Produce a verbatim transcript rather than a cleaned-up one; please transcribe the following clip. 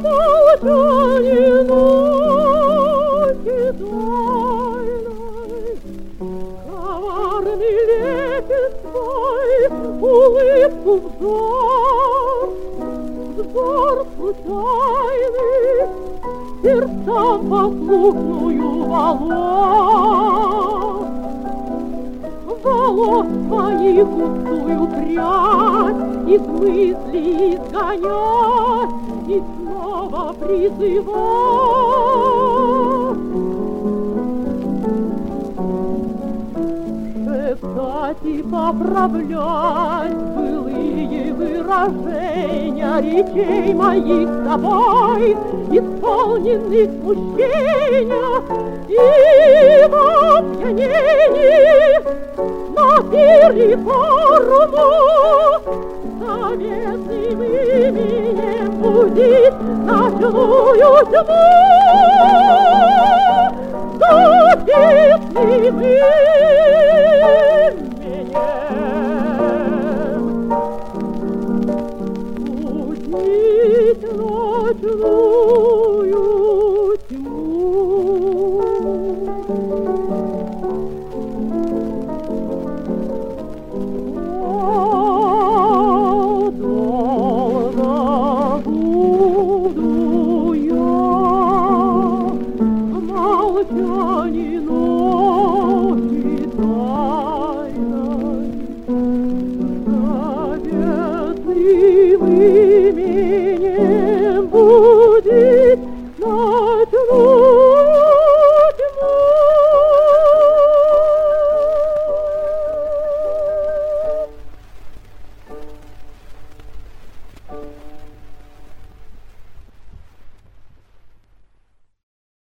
молчание ночи тайной, коварный лепет свой, улыбку взор, взор случайный, сердцам послушную волос. Волос твоих густую прядь из мыслей изгонять и снова призывать. Шептать и поправлять былые выражения речей моих с тобой, исполненных смущения и в опьянении на пире форуму заветным именем будить ночную тьму. Заветным именем будить ночную